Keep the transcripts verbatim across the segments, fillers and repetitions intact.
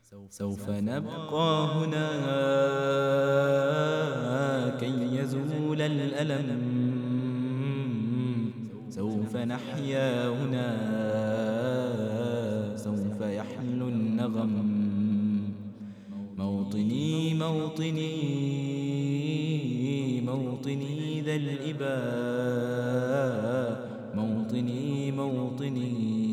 سوف نبقى هنا كي يزول الألم، سوف نحيا هنا سوف يحلو النغم. موطني موطني موطني ذا الإباء، موطني موطني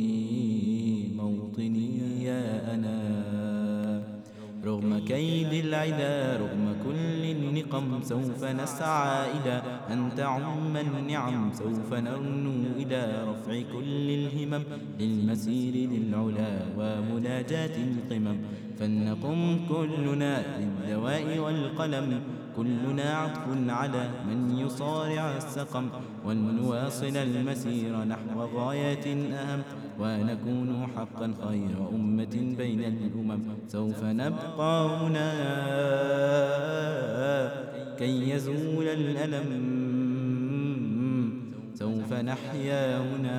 موطني يا أنا. رغم كيد العدا رغم كل النقم، سوف نسعى إلى أن تعم النعم، سوف نرنو إلى رفع كل الهمم، للمسير للعلا ومناجاة القمم. فلنقم كلنا للدواء والقلم، كلنا عطف على من يصارع السقم، ولنواصل المسير نحو غايات أهم، ونكون حقا خير أمة بين الأمم. سوف نبقى هنا كي يزول الألم، سوف نحيا هنا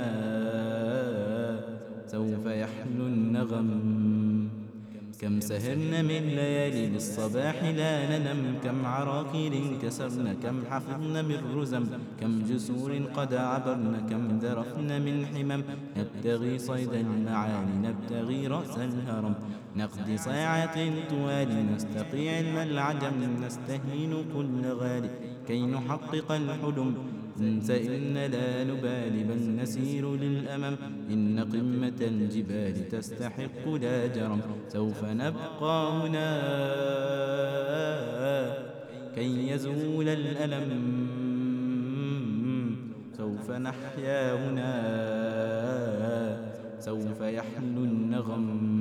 سوف يحلو النغم. كم سهرنا من ليالي بالصباح لا ننم، كم عراقيل كسرنا، كم حفظنا من رزم، كم جسور قد عبرنا، كم ذرفنا من حمم. نبتغي صيد المعاني نبتغي رأس الهرم، نقضي ساعات طوال نستقي علم العجم، نستهين كل غالي كي نحقق الحلم. ننسى إن لا نبالي بل نسير للأمم، إن قمة الجبال تستحق لا جرم. سوف نبقى هنا كي يزول الألم، سوف نحيا هنا سوف يحلو النغم.